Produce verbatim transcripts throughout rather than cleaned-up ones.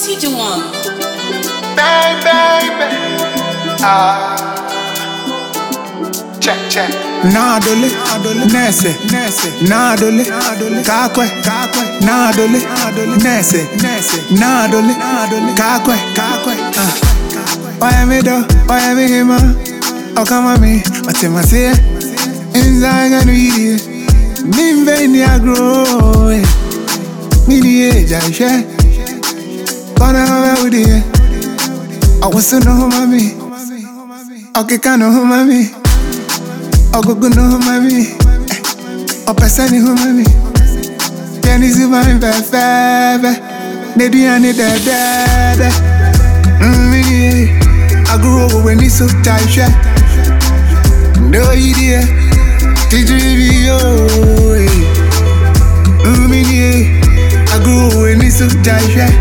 Scanty the one. Bang, bang, bang. Ah. Check, check. Nadole, Nese, Nese, Nadole, Kakwe, Kakwe, Nadole, Nese, Nese, Nadole, Kakwe, Kakwe. Oya me do, oya me hima, okama me, matema se, inzanga nuiye, nimbe ni agro, mini eja she, kona hawa udiye, awasu no humami, okika no humami. Ogogo no mami, o pesani ho mami. Piani zuba mbe febe, nedu yani de de de. Mmi, I grew up when it's so tight. No idea, did you be yo? Mmi, I grew up when it's so tight.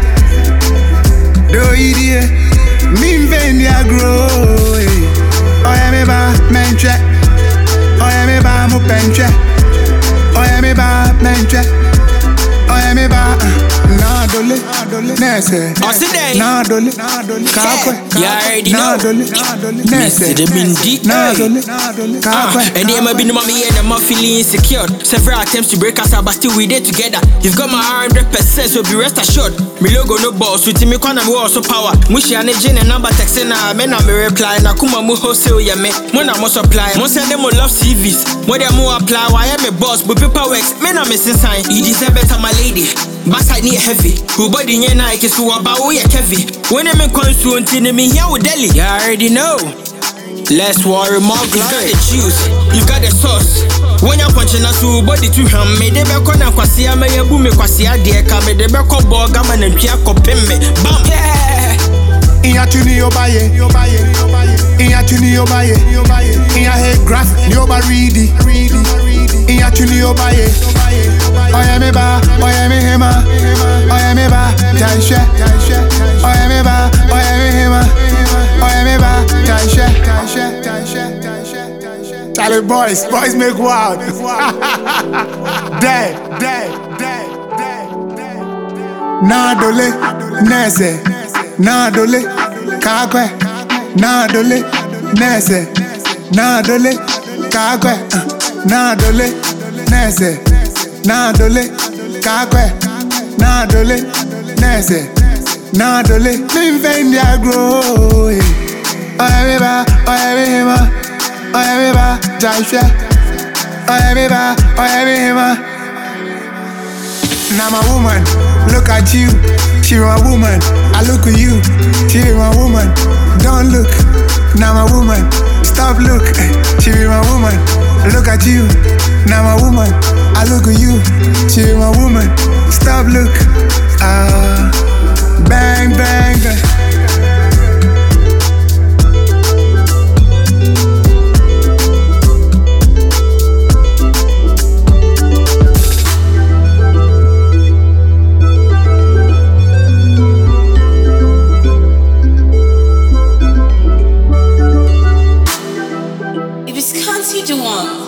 No idea, me vendi I grow. Oh yeah, me ba menche. Oya me ba mo penche, oya me ba menche, oya me ba nadole, nese, nadole, kakwe, nadole, nese, nadole, kakwe. And they might be no mommy and I'm feeling insecure. Several attempts to break us up, but still we there together. You've got my hundred percent, so be rest assured. Me logo no boss, with me kwana me also power. Mushi ane jene number texting na me na me reply na kuma mu wholesale ya me. Mo na mo supply, mo send them mo love C Vs. Mo dem mo apply, why am me boss? But paper works, me na me sign. You deserve better, my lady. Backside need heavy. Who body nye na ike so about we heavy. When I'm in consu until me here with Delhi. You already know. Less worry, more glory. You got the juice, you got the sauce. When you're punching us, who body to him, me de be kona kwasi ama ye bu me kwasi ade ka me de be ko bo gama na ntwa kopem me. Bam. Inya tuni obaye, obaye, inya tuni obaye, obaye, inya head graph, ni oba ready, ready, inya tuni obaye, oya me ba, oya me hema, oya me ba, taisha, oya me ba, oya me hema, oya me ba, taisha, taisha, taisha, taisha. Charlie boys, boys make wild. Dead, dead, dead, dead, dead. Nadole, nese. Nadole, kakwe, nadole, nese, nadole, kakwe, nadole, nese, nadole, kakwe, nadole, nese, nadole, minvendi agro. Oya me ba, oya me hema, oya me ba, jaisha, oya me ba, oya me hema. Now my woman, look at you. She my woman, I look at you. She be my woman, don't look. Now my woman, stop look. She be my woman, look at you. Now my woman, I look at you. She be my woman, stop look. Ah, uh, bang bang. Scanty the one.